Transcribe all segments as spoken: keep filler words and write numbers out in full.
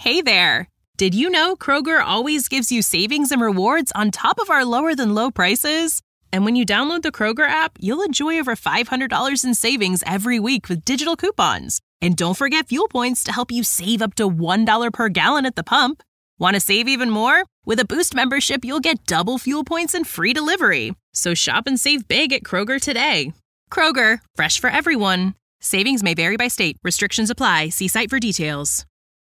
Hey there! Did you know Kroger always gives you savings and rewards on top of our lower-than-low prices? And when you download the Kroger app, you'll enjoy over five hundred dollars in savings every week with digital coupons. And don't forget fuel points to help you save up to one dollar per gallon at the pump. Want to save even more? With a Boost membership, you'll get double fuel points and free delivery. So shop and save big at Kroger today. Kroger, fresh for everyone. Savings may vary by state. Restrictions apply. See site for details.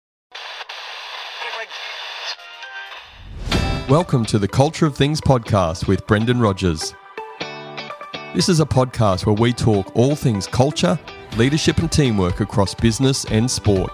Welcome to the Culture of Things podcast with Brendan Rogers. This is a podcast where we talk all things culture, leadership and teamwork across business and sport.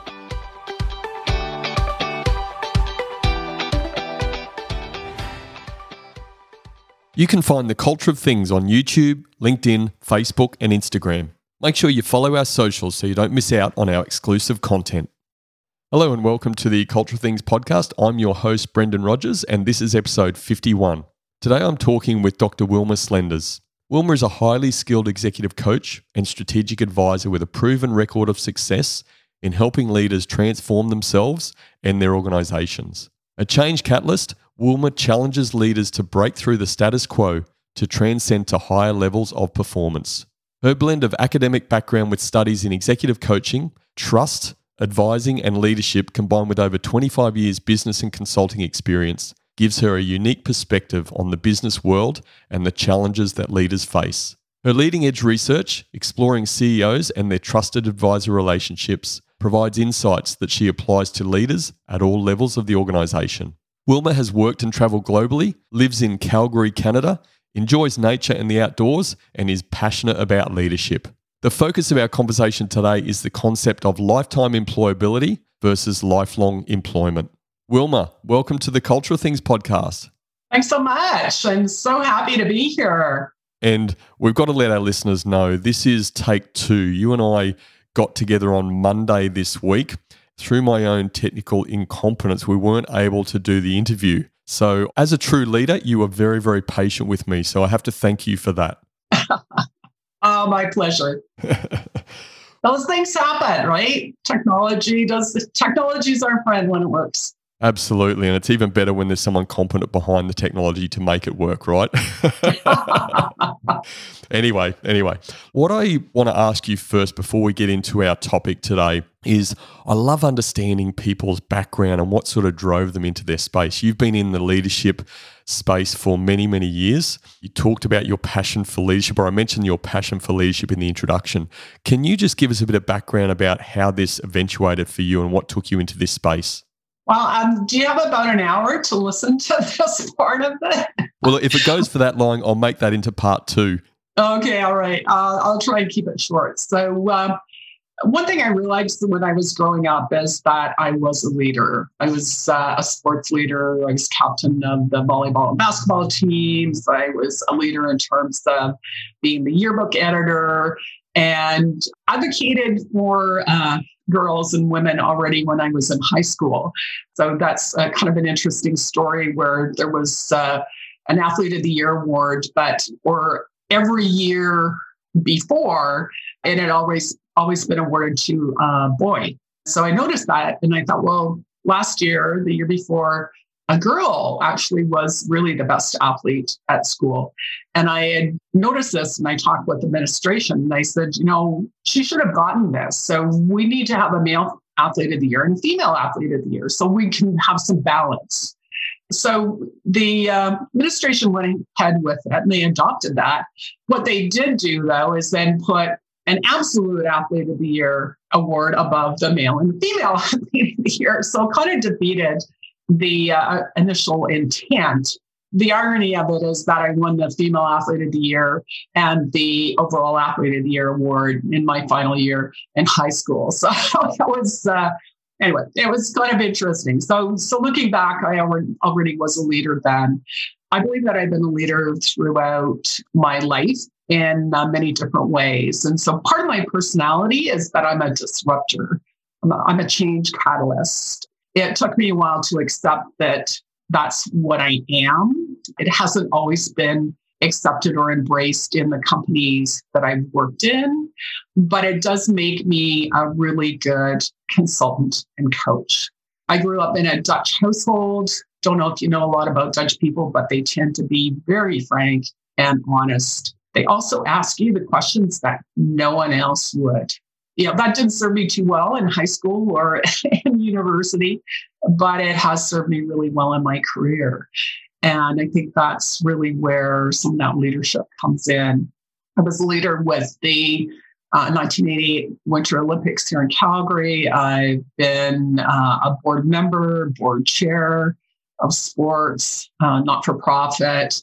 You can find the Culture of Things on YouTube, LinkedIn, Facebook and Instagram. Make sure you follow our socials so you don't miss out on our exclusive content. Hello and welcome to the Culture of Things podcast. I'm your host, Brendan Rogers, and this is episode fifty-one. Today I'm talking with Doctor Wilma Slenders. Wilma is a highly skilled executive coach and strategic advisor with a proven record of success in helping leaders transform themselves and their organizations. A change catalyst, Wilma challenges leaders to break through the status quo to transcend to higher levels of performance. Her blend of academic background with studies in executive coaching, trust, advising and leadership combined with over twenty-five years business and consulting experience gives her a unique perspective on the business world and the challenges that leaders face. Her leading-edge research, exploring C E Os and their trusted advisor relationships, provides insights that she applies to leaders at all levels of the organisation. Wilma has worked and travelled globally, lives in Calgary, Canada, enjoys nature and the outdoors, and is passionate about leadership. The focus of our conversation today is the concept of lifetime employability versus lifelong employment. Wilma, welcome to the Culture of Things podcast. Thanks so much. I'm so happy to be here. And we've got to let our listeners know this is take two. You and I got together on Monday this week. Through my own technical incompetence, we weren't able to do the interview. So as a true leader, you were very, very patient with me. So I have to thank you for that. Oh, my pleasure. Those things happen, right? Technology does. Technology is our friend when it works. Absolutely. And it's even better when there's someone competent behind the technology to make it work, right? Anyway, anyway, what I want to ask you first before we get into our topic today is I love understanding people's background and what sort of drove them into their space. You've been in the leadership space for many, many years. You talked about your passion for leadership, or I mentioned your passion for leadership in the introduction. Can you just give us a bit of background about how this eventuated for you and what took you into this space? Well, um, do you have about an hour to listen to this part of it? Well, if it goes for that long, I'll make that into part two. Okay, all right. Uh, I'll try and keep it short. So um, one thing I realized when I was growing up is that I was a leader. I was uh, a sports leader. I was captain of the volleyball and basketball teams. I was a leader in terms of being the yearbook editor and advocated for uh, girls and women already when I was in high school. So that's uh, kind of an interesting story where there was uh, an Athlete of the Year award, but or every year before, it had always always been awarded to a boy. So I noticed that, and I thought, well, last year, the year before, a girl actually was really the best athlete at school. And I had noticed this, and I talked with administration, and I said, you know, she should have gotten this. So we need to have a male athlete of the year and a female athlete of the year so we can have some balance. So the uh, administration went ahead with it, and they adopted that. What they did do, though, is then put an absolute athlete of the year award above the male and female athlete of the year. So it kind of defeated the uh, initial intent. The irony of it is that I won the female athlete of the year and the overall athlete of the year award in my final year in high school. So it was, uh, anyway, it was kind of interesting. So, so looking back, I already, already was a leader then. I believe that I've been a leader throughout my life in uh, many different ways. And so part of my personality is that I'm a disruptor. I'm a, I'm a change catalyst. It took me a while to accept that that's what I am. It hasn't always been accepted or embraced in the companies that I've worked in, but it does make me a really good consultant and coach. I grew up in a Dutch household. Don't know if you know a lot about Dutch people, but they tend to be very frank and honest. They also ask you the questions that no one else would. You know, that didn't serve me too well in high school or in university, but it has served me really well in my career. And I think that's really where some of that leadership comes in. I was a leader with the uh, nineteen eighty-eight Winter Olympics here in Calgary. I've been uh, a board member, board chair of sports, uh, not-for-profit,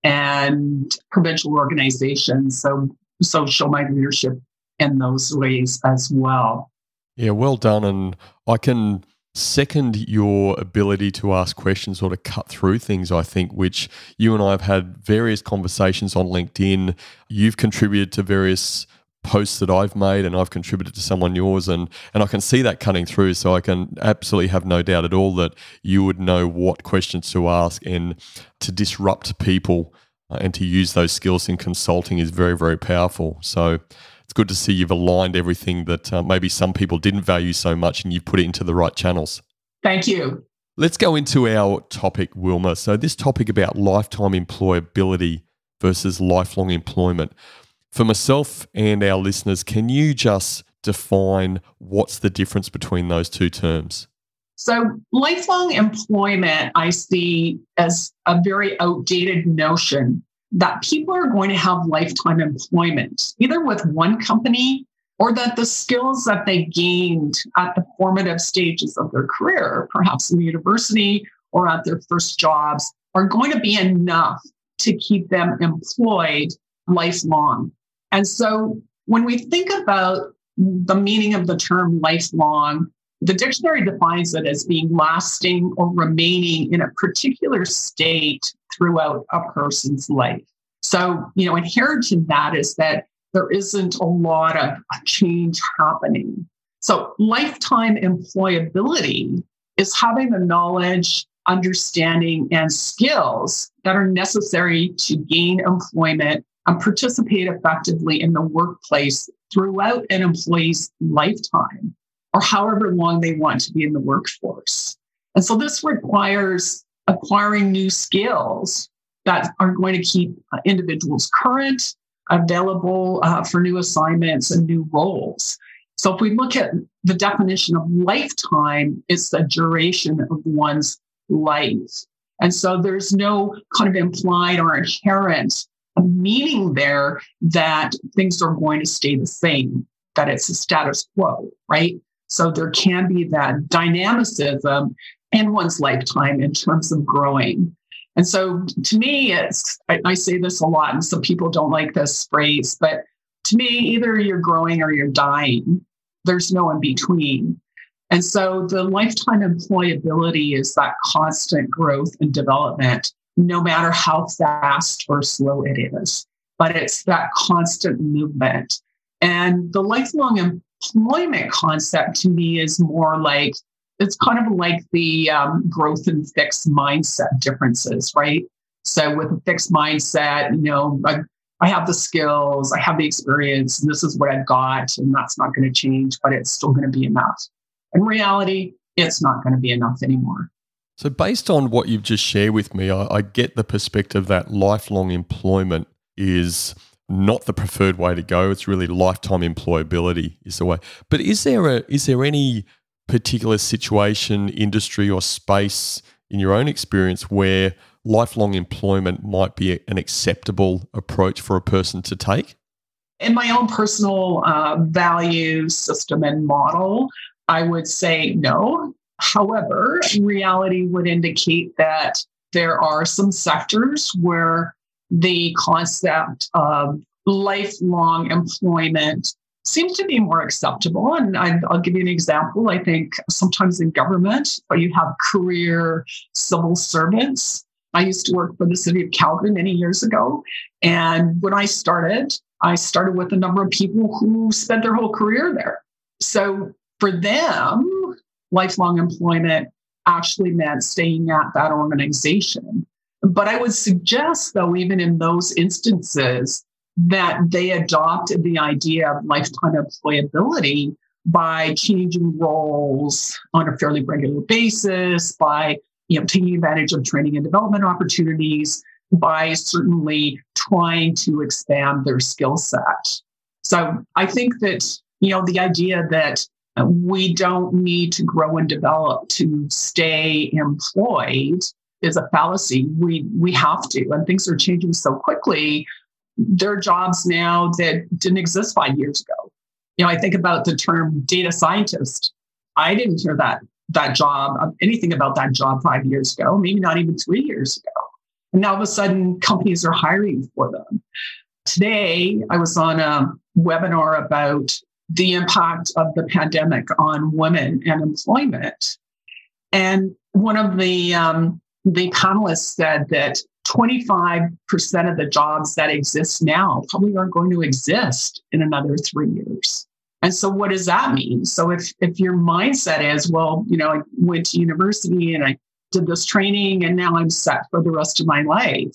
and provincial organizations. So, so show my leadership in those ways as well. Yeah, well done. And I can second your ability to ask questions or to cut through things, I think, which you and I have had various conversations on LinkedIn. You've contributed to various posts that I've made, and I've contributed to some on yours, and and I can see that cutting through. So I can absolutely have no doubt at all that you would know what questions to ask and to disrupt people uh, and to use those skills in consulting is very, very powerful. So it's good to see you've aligned everything that uh, maybe some people didn't value so much, and you've put it into the right channels. Thank you. Let's go into our topic, Wilma. So this topic about lifetime employability versus lifelong employment. For myself and our listeners, can you just define what's the difference between those two terms? So lifelong employment, I see as a very outdated notion that people are going to have lifetime employment, either with one company or that the skills that they gained at the formative stages of their career, perhaps in the university or at their first jobs, are going to be enough to keep them employed lifelong. And so when we think about the meaning of the term lifelong, the dictionary defines it as being lasting or remaining in a particular state throughout a person's life. So, you know, inherent in that is that there isn't a lot of change happening. So lifetime employability is having the knowledge, understanding, and skills that are necessary to gain employment and participate effectively in the workplace throughout an employee's lifetime, or however long they want to be in the workforce. And so this requires acquiring new skills that are going to keep individuals current, available uh, for new assignments and new roles. So if we look at the definition of lifetime, it's the duration of one's life. And so there's no kind of implied or inherent meaning there that things are going to stay the same, that it's a status quo, right? So there can be that dynamicism in one's lifetime in terms of growing. And so to me, it's, I, I say this a lot, and some people don't like this phrase, but to me, either you're growing or you're dying. There's no in between. And so the lifetime employability is that constant growth and development, no matter how fast or slow it is. But it's that constant movement. And the lifelong employment concept to me is more like, it's kind of like the um, growth and fixed mindset differences, right? So with a fixed mindset, you know, I, I have the skills, I have the experience, and this is what I've got, and that's not going to change, but it's still going to be enough. In reality, it's not going to be enough anymore. So based on what you've just shared with me, I, I get the perspective that lifelong employment is not the preferred way to go. It's really lifetime employability is the way. But is there a is there any particular situation, industry, or space in your own experience where lifelong employment might be an acceptable approach for a person to take? In my own personal uh, value system and model, I would say no. However, reality would indicate that there are some sectors where the concept of lifelong employment seems to be more acceptable. And I, I'll give you an example. I think sometimes in government, you have career civil servants. I used to work for the city of Calgary many years ago. And when I started, I started with a number of people who spent their whole career there. So for them, lifelong employment actually meant staying at that organization. But I would suggest, though, even in those instances, that they adopted the idea of lifetime employability by changing roles on a fairly regular basis, by you know, taking advantage of training and development opportunities, by certainly trying to expand their skill set. So I think that, you know, the idea that we don't need to grow and develop to stay employed is a fallacy. We we have to, and things are changing so quickly. There are jobs now that didn't exist five years ago. You know, I think about the term data scientist. I didn't hear that that job, anything about that job five years ago, maybe not even three years ago. And now all of a sudden, companies are hiring for them. Today, I was on a webinar about the impact of the pandemic on women and employment. And one of the um, the panelists said that twenty-five percent of the jobs that exist now probably aren't going to exist in another three years. And so what does that mean? So if if your mindset is, well, you know, I went to university and I did this training and now I'm set for the rest of my life,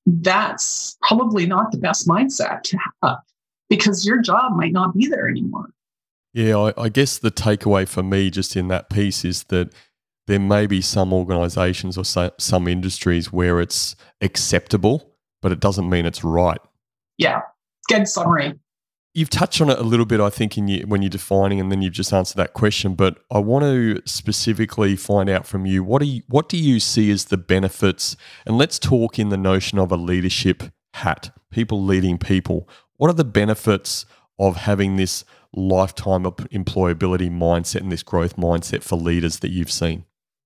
that's probably not the best mindset to have because your job might not be there anymore. Yeah, I, I guess the takeaway for me just in that piece is that there may be some organizations or so, some industries where it's acceptable, but it doesn't mean it's right. Yeah, good summary. You've touched on it a little bit, I think, in you, when you're defining, and then you've just answered that question. But I want to specifically find out from you, what do you, what do you see as the benefits? And let's talk in the notion of a leadership hat, people leading people. What are the benefits of having this lifetime of employability mindset and this growth mindset for leaders that you've seen?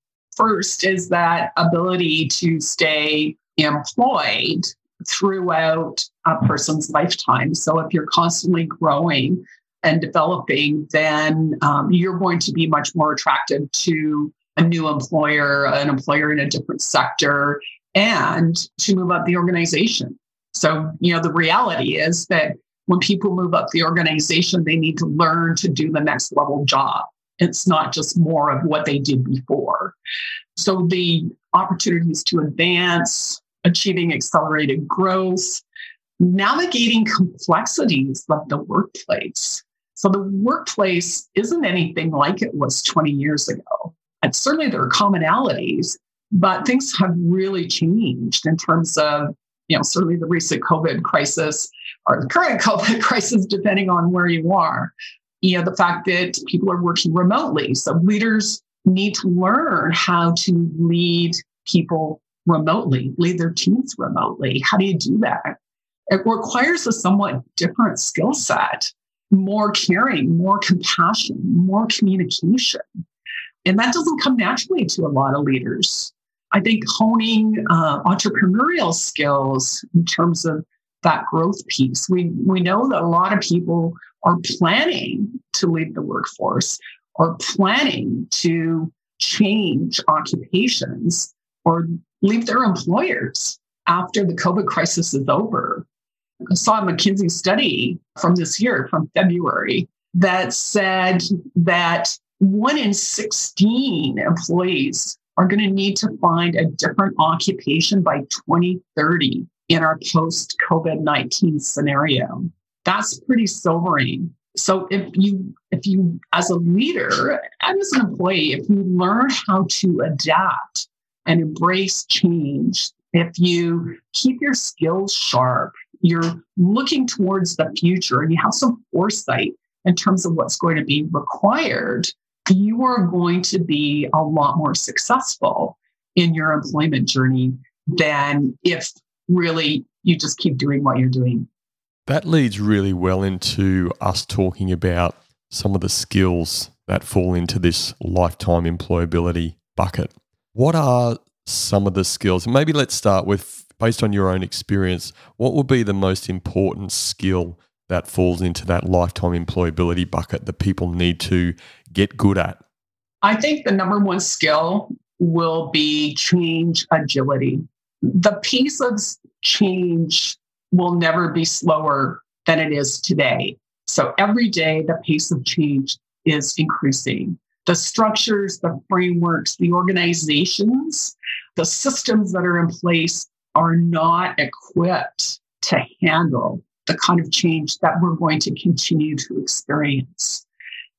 First is that ability to stay employed throughout a person's lifetime. So if you're constantly growing and developing, then um, you're going to be much more attractive to a new employer, an employer in a different sector, and to move up the organization. So, you know, the reality is that when people move up the organization, they need to learn to do the next level job. It's not just more of what they did before. So the opportunities to advance, achieving accelerated growth, navigating complexities of the workplace. So the workplace isn't anything like it was twenty years ago. And certainly there are commonalities, but things have really changed in terms of, you know, certainly the recent COVID crisis or the current COVID crisis, depending on where you are. You know, the fact that people are working remotely. So leaders need to learn how to lead people remotely, lead their teams remotely. How do you do that? It requires a somewhat different skill set, more caring, more compassion, more communication. And that doesn't come naturally to a lot of leaders. I think honing uh, entrepreneurial skills in terms of that growth piece. We, we know that a lot of people are planning to leave the workforce or planning to change occupations or leave their employers after the COVID crisis is over. I saw a McKinsey study from this year, from February, that said that one in sixteen employees are going to need to find a different occupation by twenty thirty in our post-COVID nineteen scenario. That's pretty sobering. So if you, if you, as a leader and as an employee, if you learn how to adapt and embrace change, if you keep your skills sharp, you're looking towards the future and you have some foresight in terms of what's going to be required, you are going to be a lot more successful in your employment journey than if really you just keep doing what you're doing. That leads really well into us talking about some of the skills that fall into this lifetime employability bucket. What are some of the skills? And maybe let's start with, based on your own experience, what would be the most important skill that falls into that lifetime employability bucket that people need to get good at? I think the number one skill will be change agility. The pace of change will never be slower than it is today. So every day, the pace of change is increasing. The structures, the frameworks, the organizations, the systems that are in place are not equipped to handle the kind of change that we're going to continue to experience.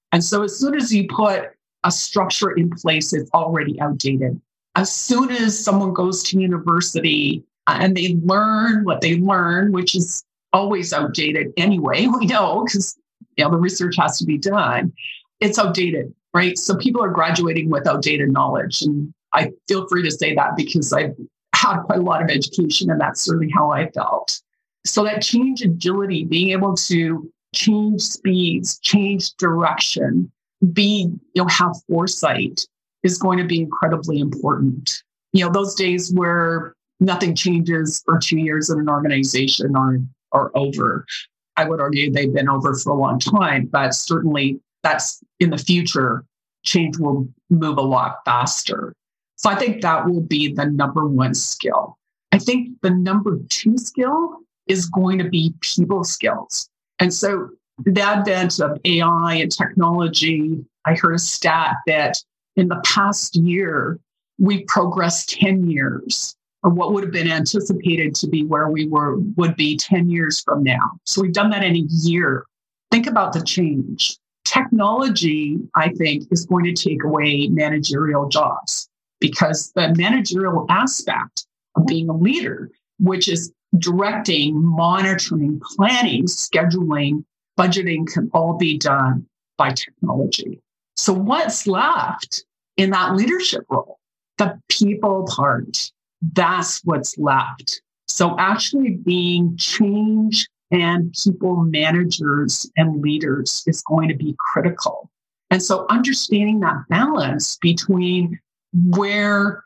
And so as soon as you put a structure in place, it's already outdated. As soon as someone goes to university and they learn what they learn, which is always outdated anyway, we know, because you know, the research has to be done, it's outdated, right? So people are graduating with outdated knowledge. And I feel free to say that because I've had quite a lot of education, and that's certainly how I felt. So that change agility, being able to change speeds, change direction, be, you know, have foresight is going to be incredibly important. You know, those days where nothing changes for two years in an organization are, are over. I would argue they've been over for a long time, but certainly that's in the future, change will move a lot faster. So I think that will be the number one skill. I think the number two skill is going to be people skills. And so the advent of A I and technology, I heard a stat that in the past year, we progressed ten years, or what would have been anticipated to be where we were would be ten years from now. So we've done that in a year. Think about the change. Technology, I think, is going to take away managerial jobs because the managerial aspect of being a leader, which is directing, monitoring, planning, scheduling, budgeting, can all be done by technology. So what's left in that leadership role? The people part. That's what's left. So actually being change and people managers and leaders is going to be critical. And so understanding that balance between where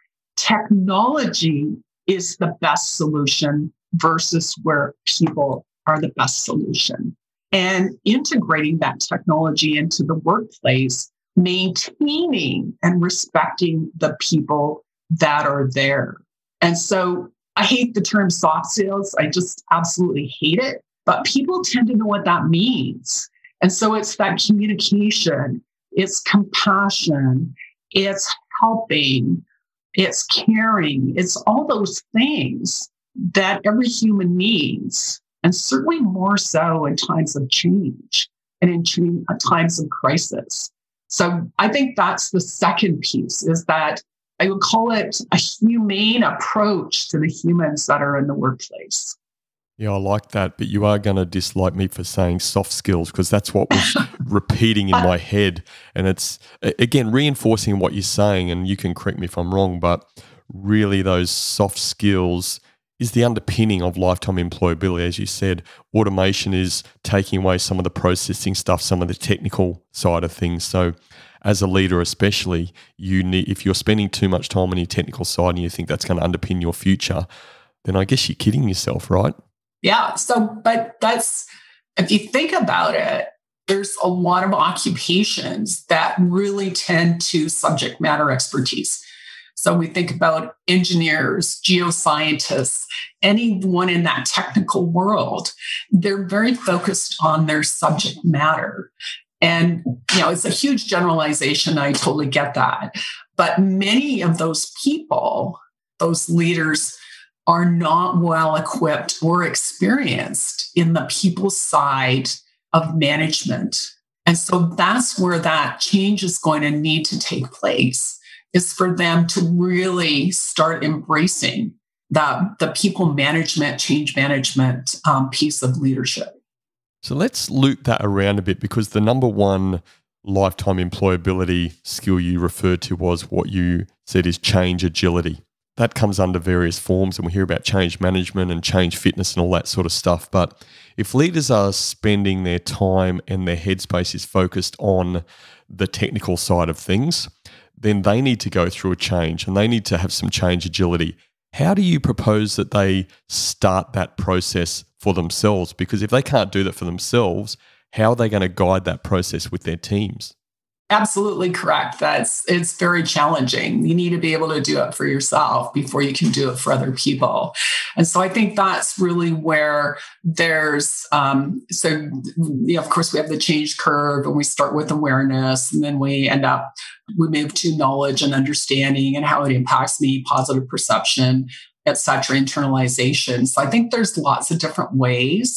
technology is the best solution versus where people are the best solution. And integrating that technology into the workplace, maintaining and respecting the people that are there. And so I hate the term soft skills. I just absolutely hate it. But people tend to know what that means. And so it's that communication, it's compassion, it's helping, it's caring, it's all those things that every human needs. And certainly more so in times of change and in change, times of crisis. So I think that's the second piece, is that I would call it a humane approach to the humans that are in the workplace. Yeah, I like that. But you are going to dislike me for saying soft skills because that's what was repeating in my head. And it's, again, reinforcing what you're saying. And you can correct me if I'm wrong, but really those soft skills is the underpinning of lifetime employability. As you said, automation is taking away some of the processing stuff, some of the technical side of things. So as a leader especially, you need, if you're spending too much time on your technical side and you think that's going to underpin your future, then I guess you're kidding yourself, right? Yeah. So, but that's, if you think about it, there's a lot of occupations that really tend to subject matter expertise. So we think about engineers, geoscientists, anyone in that technical world, they're very focused on their subject matter. And, you know, it's a huge generalization. I totally get that. But many of those people, those leaders, are not well equipped or experienced in the people side of management. And so that's where that change is going to need to take place, is for them to really start embracing the, the people management, change management um, piece of leadership. So let's loop that around a bit, because the number one lifetime employability skill you referred to was what you said is change agility. That comes under various forms, and we hear about change management and change fitness and all that sort of stuff. But if leaders are spending their time and their headspace is focused on the technical side of things, then they need to go through a change and they need to have some change agility. How do you propose that they start that process for themselves? Because if they can't do that for themselves, how are they going to guide that process with their teams? Absolutely correct. That's it's very challenging. You need to be able to do it for yourself before you can do it for other people. And so I think that's really where there's, um, so, you know, of course, we have the change curve and we start with awareness, and then we end up, we move to knowledge and understanding and how it impacts me, positive perception, et cetera, internalization. So I think there's lots of different ways.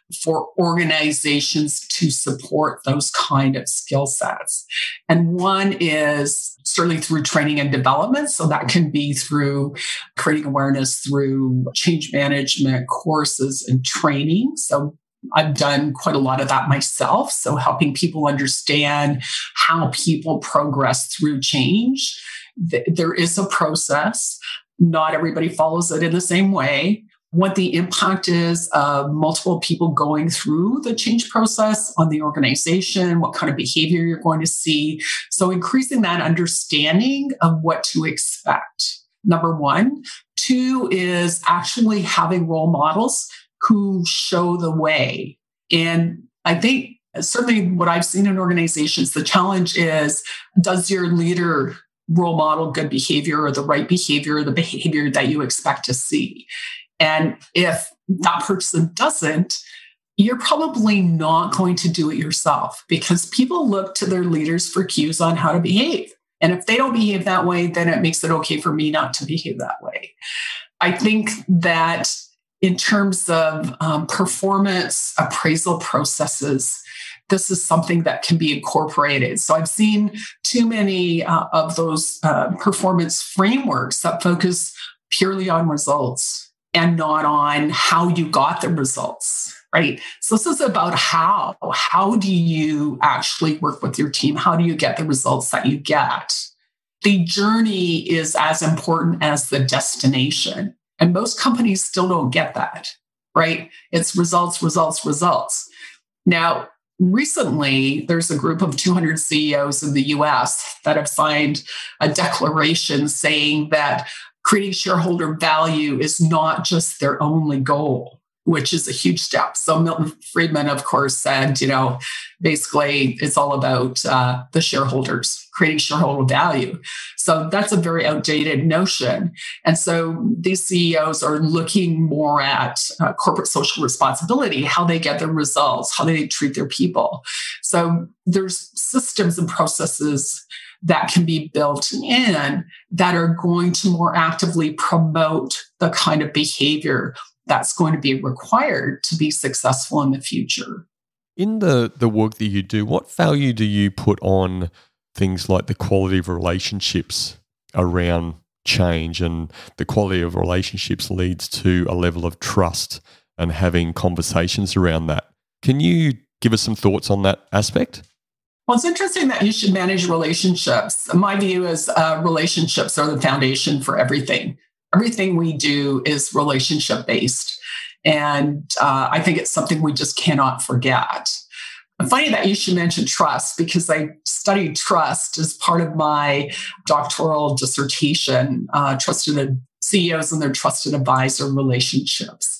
for organizations to support those kind of skill sets. And one is certainly through training and development. So that can be through creating awareness through change management courses and training. So I've done quite a lot of that myself. So helping people understand how people progress through change. There is a process. Not everybody follows it in the same way. What the impact is of multiple people going through the change process on the organization, what kind of behavior you're going to see. So increasing that understanding of what to expect, number one. Two is actually having role models who show the way. And I think certainly what I've seen in organizations, the challenge is, does your leader role model good behavior or the right behavior, or the behavior that you expect to see? And if that person doesn't, you're probably not going to do it yourself, because people look to their leaders for cues on how to behave. And if they don't behave that way, then it makes it okay for me not to behave that way. I think that in terms of um, performance appraisal processes, this is something that can be incorporated. So I've seen too many uh, of those uh, performance frameworks that focus purely on results and not on how you got the results, right? So this is about how. How do you actually work with your team? How do you get the results that you get? The journey is as important as the destination. And most companies still don't get that, right? It's results, results, results. Now, recently, there's a group of two hundred C E Os in the U S that have signed a declaration saying that creating shareholder value is not just their only goal, which is a huge step. So Milton Friedman, of course, said, you know, basically it's all about uh, the shareholders, creating shareholder value. So that's a very outdated notion. And so these C E Os are looking more at uh, corporate social responsibility, how they get their results, how they treat their people. So there's systems and processes that can be built in that are going to more actively promote the kind of behavior that's going to be required to be successful in the future. In the, the work that you do, what value do you put on things like the quality of relationships around change? And the quality of relationships leads to a level of trust and having conversations around that. Can you give us some thoughts on that aspect? Well, it's interesting that you should manage relationships. My view is uh, relationships are the foundation for everything. Everything we do is relationship-based. And uh, I think it's something we just cannot forget. I'm funny that you should mention trust, because I studied trust as part of my doctoral dissertation, uh, trusted C E Os and their trusted advisor relationships.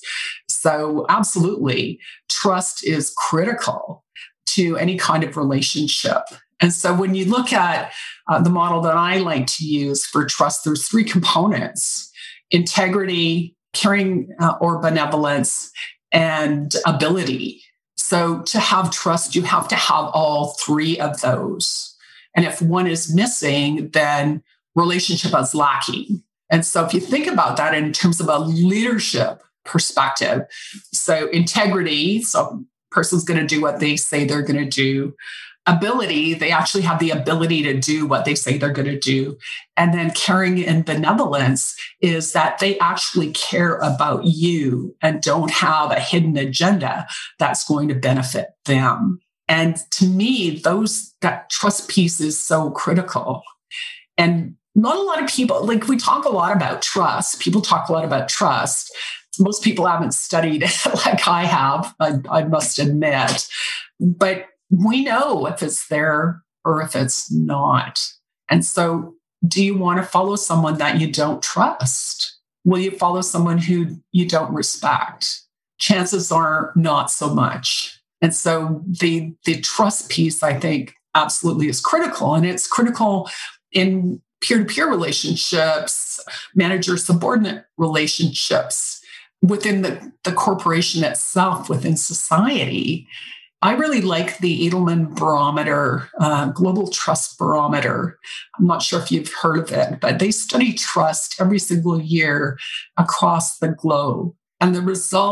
So absolutely, trust is critical to any kind of relationship. And so when you look at uh, the model that I like to use for trust, there's three components: integrity, caring uh, or benevolence, and ability. So to have trust, you have to have all three of those. And if one is missing, then relationship is lacking. And so if you think about that in terms of a leadership perspective, so integrity, so person's going to do what they say they're going to do. Ability, they actually have the ability to do what they say they're going to do. And then caring and benevolence is that they actually care about you and don't have a hidden agenda that's going to benefit them. And to me, those that trust piece is so critical. And not a lot of people, like we talk a lot about trust. People talk a lot about trust. Most people haven't studied it like I have, I, I must admit. But we know if it's there or if it's not. And so do you want to follow someone that you don't trust? Will you follow someone who you don't respect? Chances are not so much. And so the, the trust piece, I think, absolutely is critical. And it's critical in peer-to-peer relationships, manager-subordinate relationships, within the, the corporation itself, within society. I really like the Edelman Barometer, uh, Global Trust Barometer. I'm not sure if you've heard of it, but they study trust every single year across the globe. And the results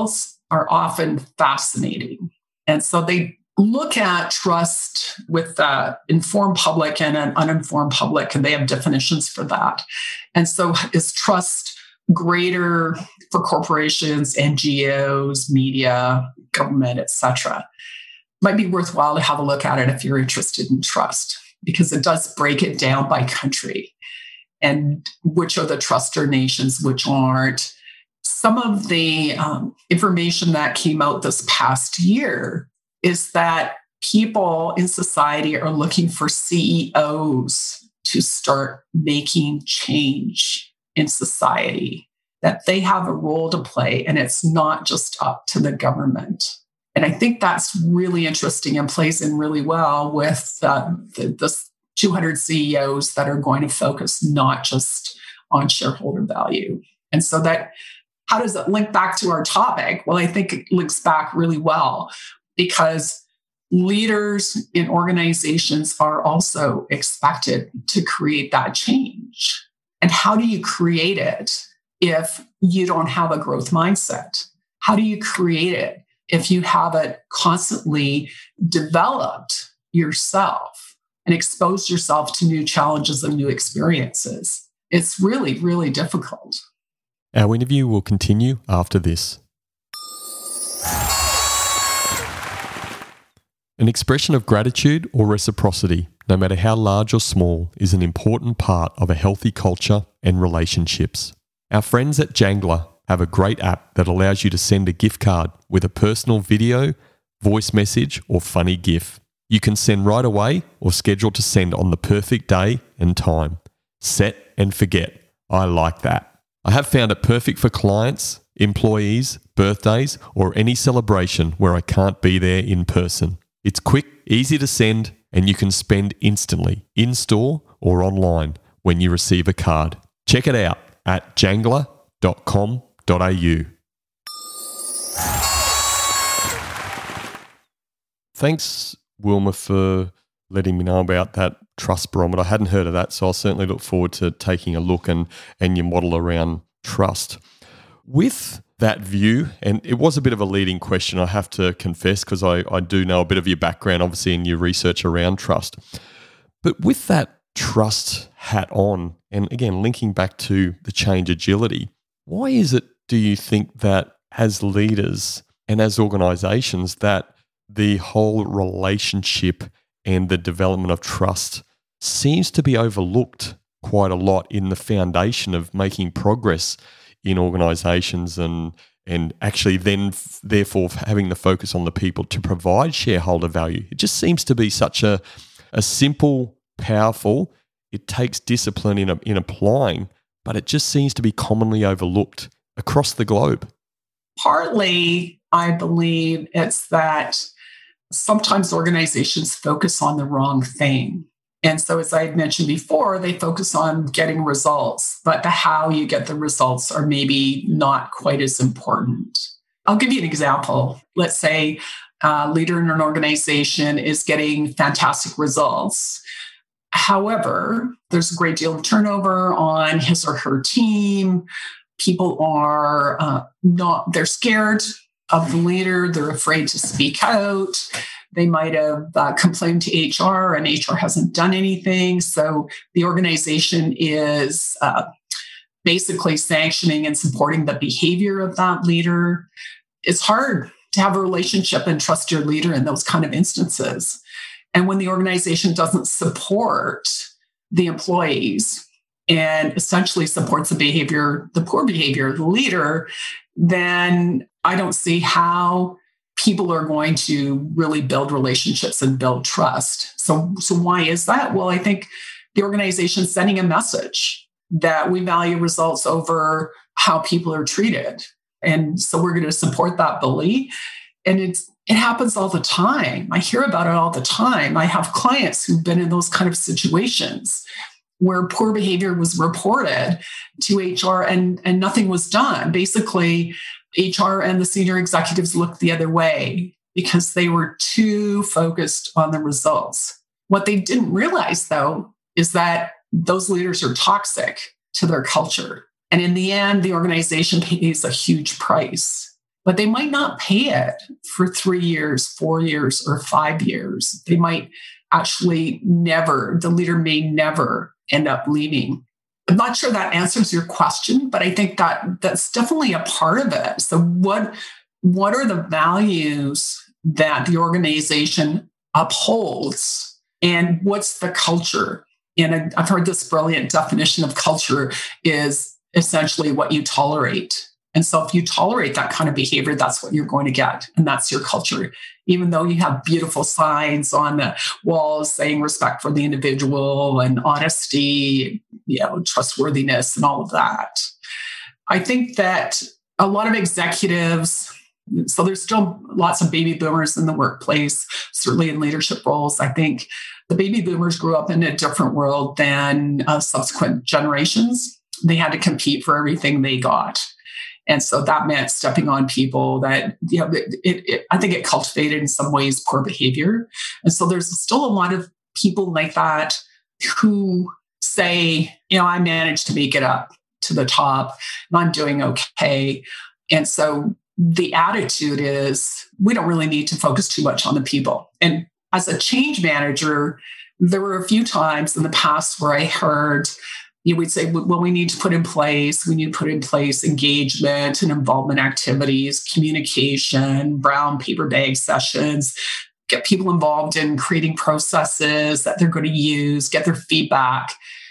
are often fascinating. And so they look at trust with the informed public and an uninformed public, and they have definitions for that. And so is trust greater for corporations, N G Os, media, government, et cetera? Might be worthwhile to have a look at it if you're interested in trust, because it does break it down by country and which are the truster nations, which aren't. Some of the um, information that came out this past year is that people in society are looking for C E Os to start making change in society, that they have a role to play, and it's not just up to the government. And I think that's really interesting and plays in really well with uh, the, the two hundred C E Os that are going to focus not just on shareholder value. And so that, how does it link back to our topic? Well, I think it links back really well, because leaders in organizations are also expected to create that change. And how do you create it if you don't have a growth mindset? How do you create it if you haven't constantly developed yourself and exposed yourself to new challenges and new experiences? It's really, really difficult. Our interview will continue after this. An expression of gratitude or reciprocity, no matter how large or small, is an important part of a healthy culture and relationships. Our friends at Jangler have a great app that allows you to send a gift card with a personal video, voice message, or funny GIF. You can send right away or schedule to send on the perfect day and time. Set and forget. I like that. I have found it perfect for clients, employees, birthdays, or any celebration where I can't be there in person. It's quick, easy to send, and you can spend instantly, in-store or online, when you receive a card. Check it out at jangler dot com dot a u. Thanks, Wilma, for letting me know about that trust barometer. I hadn't heard of that, so I'll certainly look forward to taking a look and, and your model around trust. With that view, and it was a bit of a leading question, I have to confess, because I, I do know a bit of your background, obviously, in your research around trust. But with that trust hat on, and again, linking back to the change agility, why is it, do you think, that as leaders and as organizations, that the whole relationship and the development of trust seems to be overlooked quite a lot in the foundation of making progress in organizations, and and actually then f- therefore having the focus on the people to provide shareholder value? It just seems to be such a a simple, powerful, it takes discipline in, a, in applying, but it just seems to be commonly overlooked across the globe. Partly, I believe it's that sometimes organizations focus on the wrong thing. And so, as I had mentioned before, they focus on getting results, but the how you get the results are maybe not quite as important. I'll give you an example. Let's say a leader in an organization is getting fantastic results. However, there's a great deal of turnover on his or her team. People are uh, not, they're scared of the leader. They're afraid to speak out. They might have uh, complained to H R, and H R hasn't done anything. So the organization is uh, basically sanctioning and supporting the behavior of that leader. It's hard to have a relationship and trust your leader in those kind of instances. And when the organization doesn't support the employees and essentially supports the behavior, the poor behavior of the leader, then I don't see how people are going to really build relationships and build trust. So, so why is that? Well, I think the organization is sending a message that we value results over how people are treated. And so we're going to support that belief. And it's, it happens all the time. I hear about it all the time. I have clients who've been in those kind of situations where poor behavior was reported to H R and, and nothing was done. Basically, H R and the senior executives looked the other way because they were too focused on the results. What they didn't realize, though, is that those leaders are toxic to their culture. And in the end, the organization pays a huge price. but they might not pay it for three years, four years, or five years. They might actually never, the leader may never end up leaving. I'm not sure that answers your question, but I think that that's definitely a part of it. So what, what are the values that the organization upholds? And what's the culture? And I've heard this brilliant definition of culture is essentially what you tolerate. And so if you tolerate that kind of behavior, that's what you're going to get. And that's your culture. Even though you have beautiful signs on the walls saying respect for the individual and honesty, you know, trustworthiness and all of that. I think that a lot of executives, so there's still lots of baby boomers in the workplace, certainly in leadership roles. I think the baby boomers grew up in a different world than uh, subsequent generations. They had to compete for everything they got. And so that meant stepping on people that, you know, it, it, I think it cultivated in some ways poor behavior. And so there's still a lot of people like that who say, you know, I managed to make it up to the top and I'm doing okay. And so the attitude is we don't really need to focus too much on the people. And as a change manager, there were a few times in the past where I heard, you would say, well, we need to put in place, we need to put in place engagement and involvement activities, communication, brown paper bag sessions, get people involved in creating processes that they're going to use, get their feedback.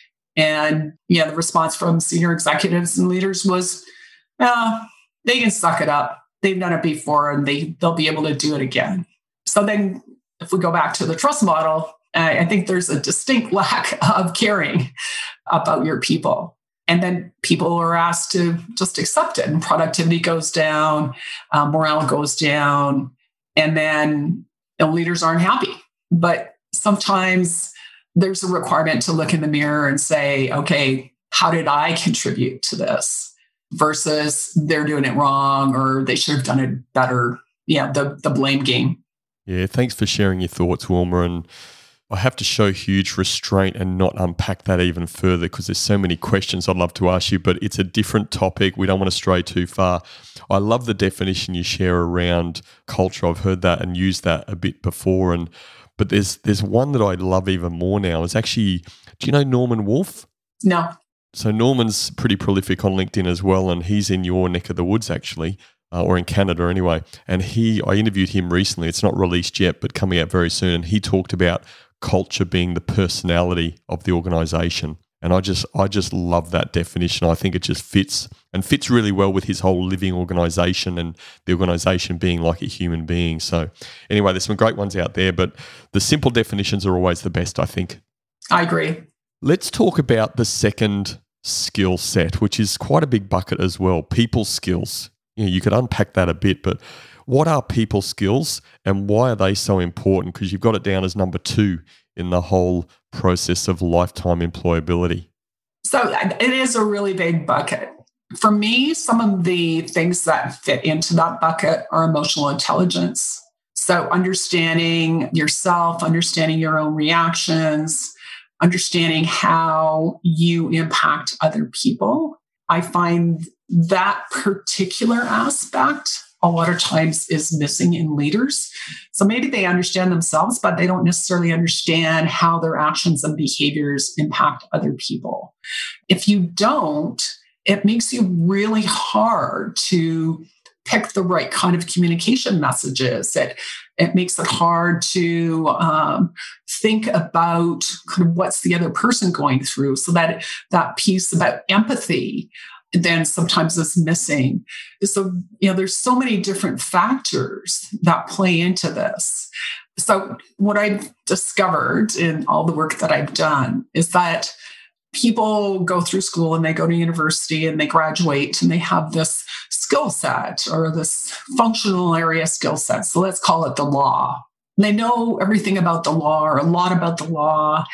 And yeah, the response from senior executives and leaders was, oh, they can suck it up. They've done it before and they, they'll be able to do it again. So then if we go back to the trust model, I think there's a distinct lack of caring about your people. And then people are asked to just accept it, and productivity goes down, um, morale goes down, and then the leaders aren't happy. But sometimes there's a requirement to look in the mirror and say, okay, how did I contribute to this? Versus they're doing it wrong or they should have done it better. Yeah, the, the blame game. Yeah, thanks for sharing your thoughts, Wilma. And I have to show huge restraint and not unpack that even further because there's so many questions I'd love to ask you, but it's a different topic. We don't want to stray too far. I love the definition you share around culture. I've heard that and used that a bit before. And but there's there's one that I love even more now. It's actually, do you know Norman Wolfe? No. So Norman's pretty prolific on LinkedIn as well, and he's in your neck of the woods actually. Uh, or in Canada anyway. And he, I interviewed him recently. It's not released yet, but coming out very soon. And he talked about culture being the personality of the organization. And I just, I just love that definition. I think it just fits and fits really well with his whole living organization and the organization being like a human being. So anyway, there's some great ones out there, but the simple definitions are always the best, I think. I agree. Let's talk about the second skill set, which is quite a big bucket as well, people skills. You know, you could unpack that a bit, but what are people skills and why are they so important? Because you've got it down as number two in the whole process of lifetime employability. So it is a really big bucket. For me, some of the things that fit into that bucket are emotional intelligence. So understanding yourself, understanding your own reactions, understanding how you impact other people. I find that particular aspect a lot of times is missing in leaders. So maybe they understand themselves, but they don't necessarily understand how their actions and behaviors impact other people. If you don't, it makes you really hard to pick the right kind of communication messages. It, it makes it hard to um, think about kind of what's the other person going through. So that that piece about empathy then sometimes is missing. So, you know, there's so many different factors that play into this. So what I've discovered in all the work that I've done is that people go through school and they go to university and they graduate and they have this skill set or this functional area skill set. So let's call it the law. They know everything about the law or a lot about the law,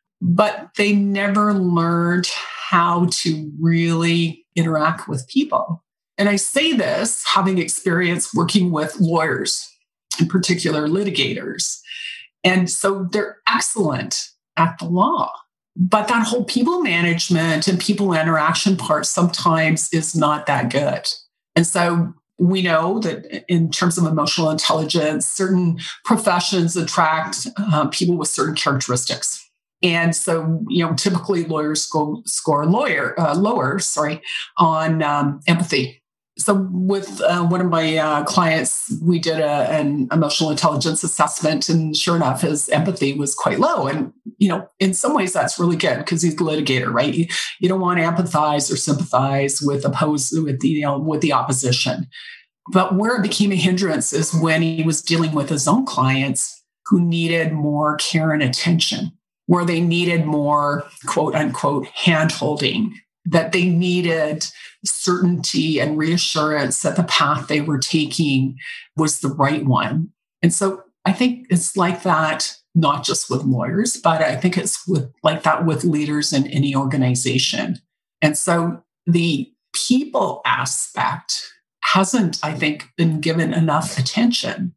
but they never learned how to really interact with people. And I say this having experience working with lawyers, in particular litigators. And so they're excellent at the law. But that whole people management and people interaction part sometimes is not that good. And so we know that in terms of emotional intelligence, certain professions attract uh, people with certain characteristics. And so, you know, typically lawyers score, score lawyer, uh, lower, sorry, on um, empathy. So with uh, one of my uh, clients, we did a, an emotional intelligence assessment, and sure enough, his empathy was quite low. And, you know, in some ways that's really good because he's a litigator, right? You, you don't want to empathize or sympathize with oppose with the, you know, with the opposition. But where it became a hindrance is when he was dealing with his own clients who needed more care and attention, where they needed more, quote unquote, hand-holding, that they needed certainty and reassurance that the path they were taking was the right one. And so I think it's like that, not just with lawyers, but I think it's with, like that with leaders in any organization. And so the people aspect hasn't, I think, been given enough attention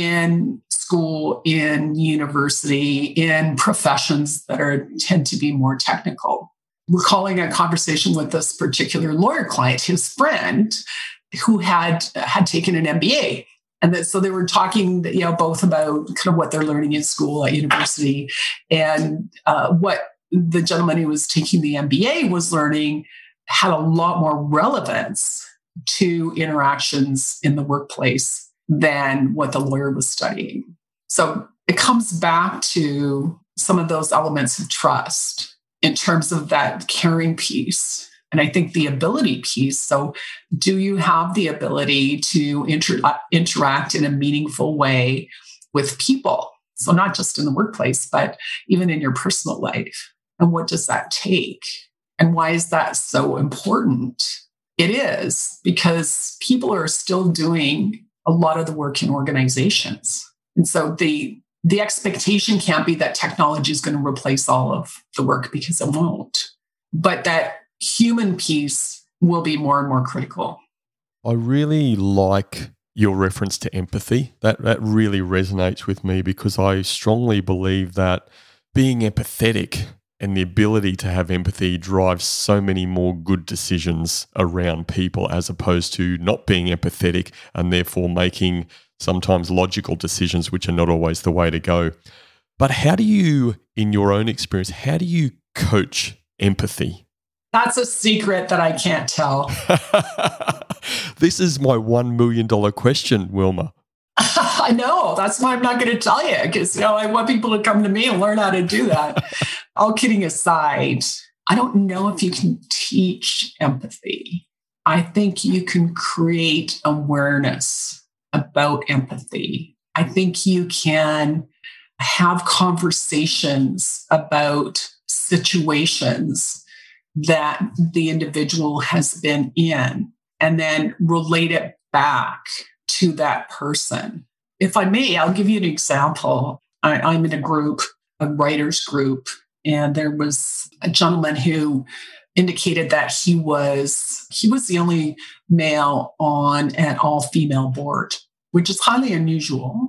in school, in university, in professions that are tend to be more technical. Recalling a conversation with this particular lawyer client, his friend, who had had taken an M B A. And that, so they were talking, you know, both about kind of what they're learning in school at university and uh, what the gentleman who was taking the M B A was learning had a lot more relevance to interactions in the workplace than what the lawyer was studying. So it comes back to some of those elements of trust in terms of that caring piece. And I think the ability piece. So do you have the ability to inter- interact in a meaningful way with people? So not just in the workplace, but even in your personal life. And what does that take? And why is that so important? It is because people are still doing a lot of the work in organizations. And so the The expectation can't be that technology is going to replace all of the work, because it won't. But that human piece will be more and more critical. I really like your reference to empathy. That that really resonates with me because I strongly believe that being empathetic and the ability to have empathy drives so many more good decisions around people as opposed to not being empathetic and therefore making sometimes logical decisions, which are not always the way to go. But how do you, in your own experience, how do you coach empathy? That's a secret that I can't tell. This is my one million dollars question, Wilma. I know. That's why I'm not going to tell you, because, you know, I want people to come to me and learn how to do that. All kidding aside, I don't know if you can teach empathy. I think you can create awareness about empathy. I think you can have conversations about situations that the individual has been in and then relate it back to that person. If I may, I'll give you an example. I, I'm in a group, a writers group, and there was a gentleman who indicated that he was he was the only male on an all-female board, which is highly unusual.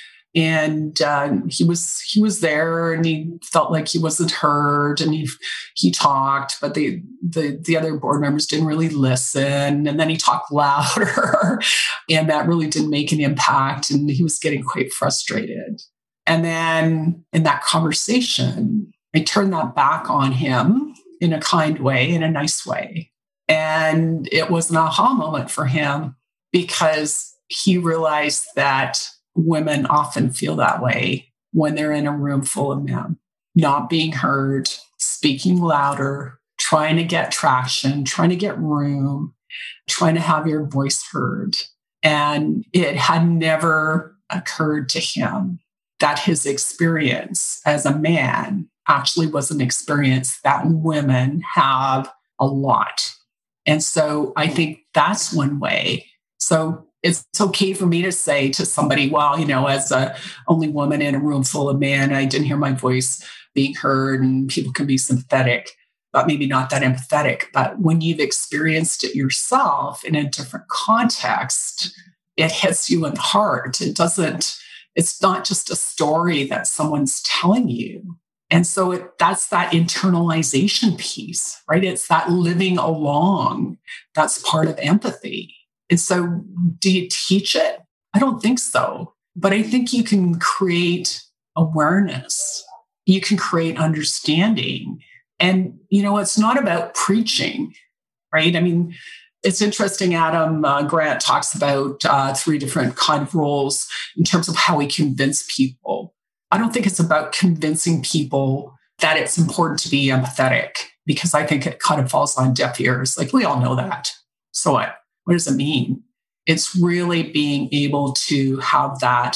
And uh, he was he was there, and he felt like he wasn't heard, and he he talked, but the the the other board members didn't really listen. And then he talked louder, and that really didn't make an impact. And he was getting quite frustrated. And then in that conversation, I turned that back on him in a kind way, in a nice way, and it was an aha moment for him because he realized that women often feel that way when they're in a room full of men, not being heard, speaking louder, trying to get traction, trying to get room, trying to have your voice heard. And it had never occurred to him that his experience as a man actually was an experience that women have a lot. And so I think that's one way. So it's okay for me to say to somebody, well, you know, as a only woman in a room full of men, I didn't hear my voice being heard, and people can be sympathetic, but maybe not that empathetic. But when you've experienced it yourself in a different context, it hits you in the heart. It doesn't, it's not just a story that someone's telling you. And so it, that's that internalization piece, right? It's that living along. That's part of empathy. And so do you teach it? I don't think so. But I think you can create awareness. You can create understanding. And, you know, it's not about preaching, right? I mean, it's interesting, Adam uh, Grant talks about uh, three different kind of roles in terms of how we convince people. I don't think it's about convincing people that it's important to be empathetic, because I think it kind of falls on deaf ears. Like, we all know that. So what? What does it mean? It's really being able to have that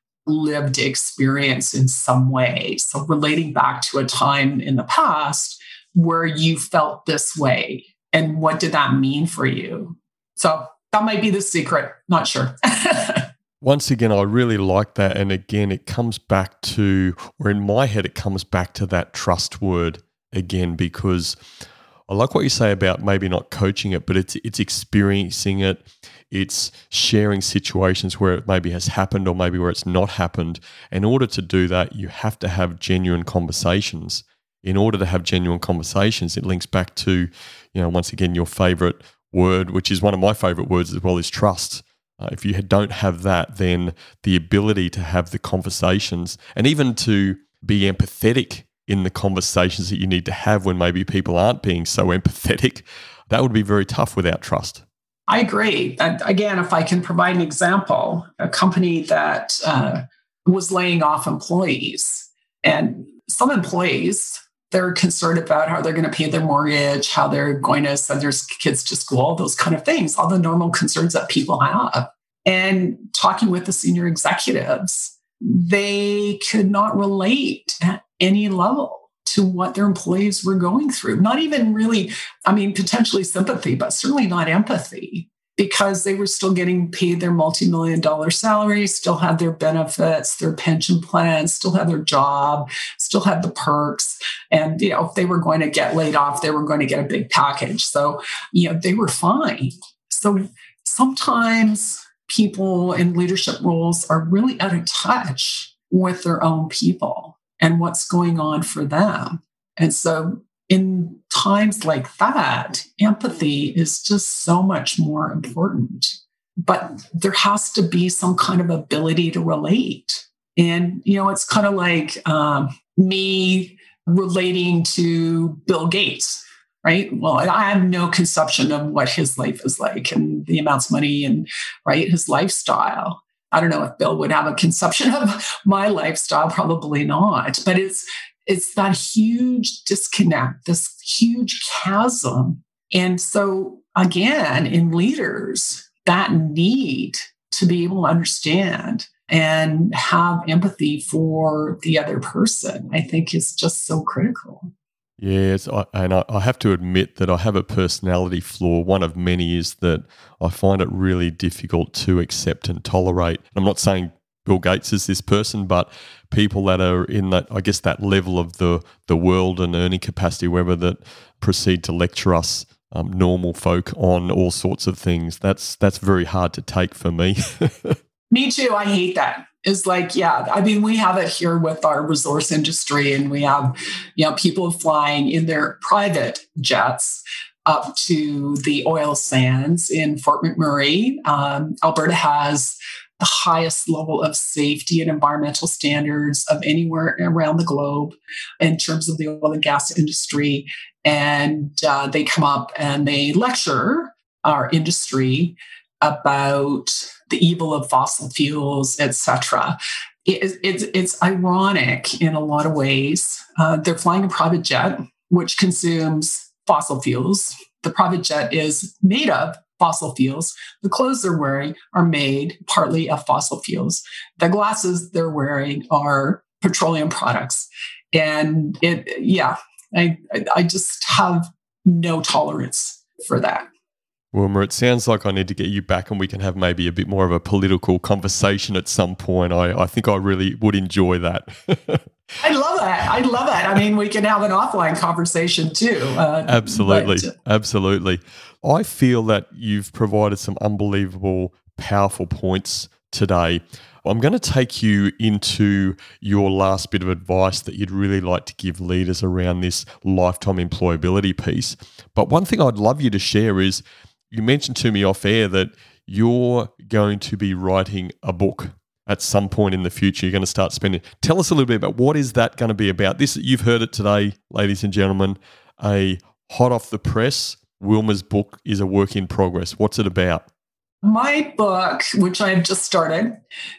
lived experience in some way. So relating back to a time in the past where you felt this way, and what did that mean for you? So that might be the secret. Not sure. Once again, I really like that. And again, it comes back to, or in my head, it comes back to that trust word again, because I like what you say about maybe not coaching it, but it's it's experiencing it. It's sharing situations where it maybe has happened or maybe where it's not happened. In order to do that, you have to have genuine conversations. In order to have genuine conversations, it links back to, you know, once again, your favorite word, which is one of my favorite words as well, is trust. Uh, if you don't have that, then the ability to have the conversations and even to be empathetic in the conversations that you need to have when maybe people aren't being so empathetic, that would be very tough without trust. I agree. And again, if I can provide an example, a company that uh, was laying off employees, and some employees, they're concerned about how they're going to pay their mortgage, how they're going to send their kids to school, those kind of things, all the normal concerns that people have. And talking with the senior executives, they could not relate at any level to what their employees were going through. Not even really, I mean, potentially sympathy, but certainly not empathy, because they were still getting paid their multi-million dollar salaries, still had their benefits, their pension plans, still had their job, still had the perks. And, you know, if they were going to get laid off, they were going to get a big package. So, you know, they were fine. So sometimes people in leadership roles are really out of touch with their own people and what's going on for them. And so in times like that, empathy is just so much more important. But there has to be some kind of ability to relate. And, you know, it's kind of like um, me relating to Bill Gates, right? Well, I have no conception of what his life is like and the amounts of money and, right, his lifestyle. I don't know if Bill would have a conception of my lifestyle, probably not. But it's it's that huge disconnect, this huge chasm. And so again, in leaders, that need to be able to understand and have empathy for the other person, I think is just so critical. Yes, I, and I, I have to admit that I have a personality flaw. One of many is that I find it really difficult to accept and tolerate. I'm not saying Bill Gates is this person, but people that are in that, I guess, that level of the the world and earning capacity, wherever that proceed to lecture us um, normal folk on all sorts of things. That's that's very hard to take for me. Me too. I hate that. It's like, yeah, I mean, we have it here with our resource industry, and we have, you know, people flying in their private jets up to the oil sands in Fort McMurray. Um, Alberta has the highest level of safety and environmental standards of anywhere around the globe in terms of the oil and gas industry. And uh, they come up and they lecture our industry about the evil of fossil fuels, et cetera. It, it's, it's ironic in a lot of ways. Uh, they're flying a private jet, which consumes fossil fuels. The private jet is made of fossil fuels. The clothes they're wearing are made partly of fossil fuels. The glasses they're wearing are petroleum products. And it, yeah, I, I just have no tolerance for that. Wilma, it sounds like I need to get you back and we can have maybe a bit more of a political conversation at some point. I, I think I really would enjoy that. I love that. I love that. I mean, we can have an offline conversation too. Uh, absolutely. But, absolutely. I feel that you've provided some unbelievable, powerful points today. I'm going to take you into your last bit of advice that you'd really like to give leaders around this lifetime employability piece. But one thing I'd love you to share is, you mentioned to me off air that you're going to be writing a book at some point in the future. You're going to start spending. Tell us a little bit about what is that going to be about. This, you've heard it today, ladies and gentlemen, a hot off the press, Wilma's book is a work in progress. What's it about? My book, which I've just started,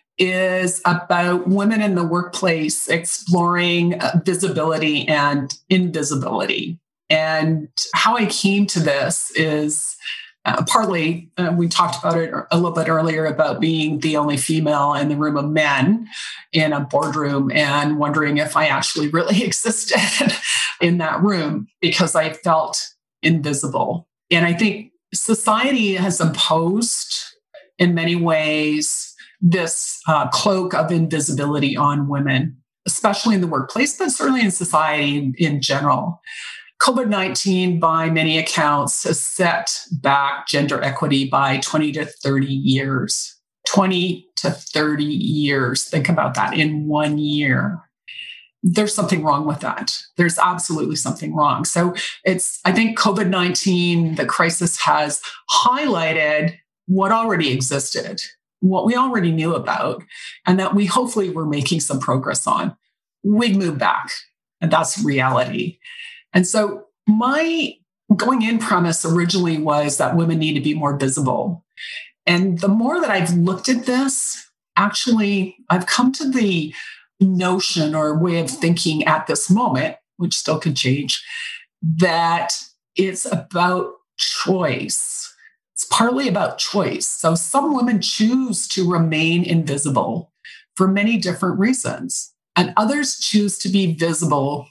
is about women in the workplace exploring visibility and invisibility. And how I came to this is uh, partly, uh, we talked about it a little bit earlier about being the only female in the room of men in a boardroom and wondering if I actually really existed in that room because I felt invisible. And I think society has imposed, in many ways, this uh, cloak of invisibility on women, especially in the workplace, but certainly in society in, in general. COVID nineteen, by many accounts, has set back gender equity by twenty to thirty years. twenty to thirty years. Think about that in one year. There's something wrong with that. There's absolutely something wrong. So it's, I think COVID nineteen, the crisis has highlighted what already existed, what we already knew about, and that we hopefully were making some progress on. We'd move back, and that's reality. And so my going in premise originally was that women need to be more visible. And the more that I've looked at this, actually, I've come to the notion or way of thinking at this moment, which still could change, that it's about choice. It's partly about choice. So some women choose to remain invisible for many different reasons, and others choose to be visible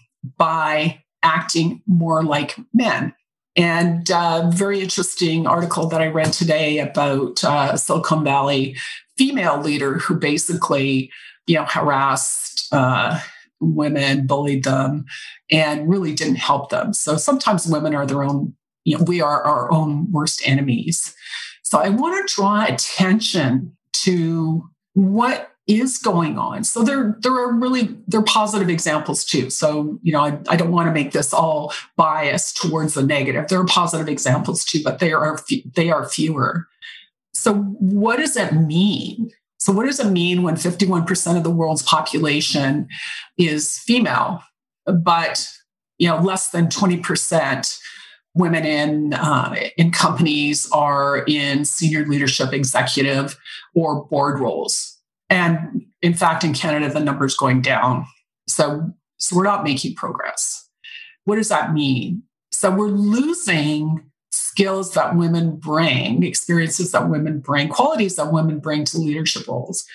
by acting more like men. And a uh, very interesting article that I read today about uh, a Silicon Valley female leader who basically, you know, harassed uh, women, bullied them, and really didn't help them. So sometimes women are their own, you know, we are our own worst enemies. So I want to draw attention to what is going on. So there, there are really, there are positive examples too. So, you know, I, I don't want to make this all biased towards the negative. There are positive examples too, but they are, they are fewer. So what does that mean? So what does it mean when fifty-one percent of the world's population is female, but, you know, less than twenty percent women in uh, in companies are in senior leadership, executive, or board roles? And in fact, in Canada, the number's going down. So, so we're not making progress. What does that mean? So we're losing skills that women bring, experiences that women bring, qualities that women bring to leadership roles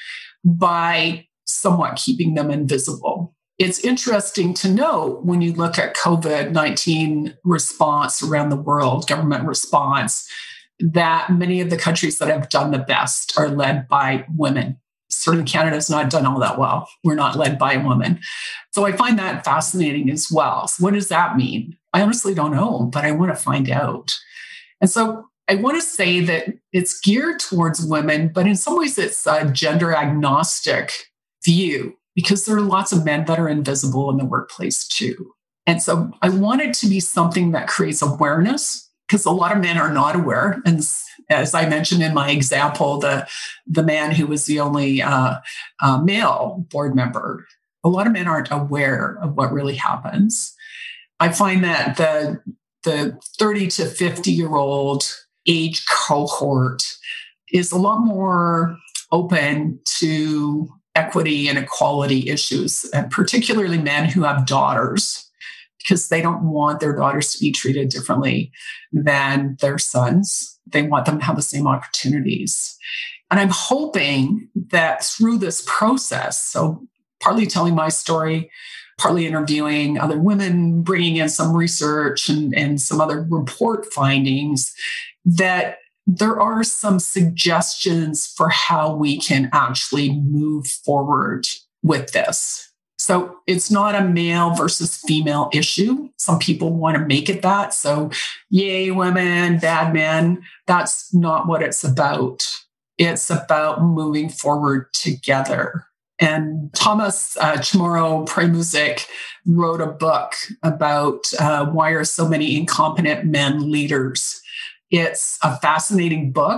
by somewhat keeping them invisible. It's interesting to note when you look at COVID nineteen response around the world, government response, that many of the countries that have done the best are led by women. Certainly Canada's not done all that well. We're not led by a woman. So I find that fascinating as well. So what does that mean? I honestly don't know, but I want to find out. And so I want to say that it's geared towards women, but in some ways it's a gender agnostic view because there are lots of men that are invisible in the workplace too. And so I want it to be something that creates awareness because a lot of men are not aware. And as I mentioned in my example, the, the man who was the only uh, uh, male board member, a lot of men aren't aware of what really happens. I find that the, the thirty to fifty year old age cohort is a lot more open to equity and equality issues, and particularly men who have daughters, because they don't want their daughters to be treated differently than their sons. They want them to have the same opportunities. And I'm hoping that through this process, so partly telling my story, partly interviewing other women, bringing in some research and, and some other report findings, that there are some suggestions for how we can actually move forward with this. So it's not a male versus female issue. Some people want to make it that. So yay, women, bad men. That's not what it's about. It's about moving forward together. And Thomas uh, Chamorro Premuzic wrote a book about uh, why are so many incompetent men leaders. It's a fascinating book.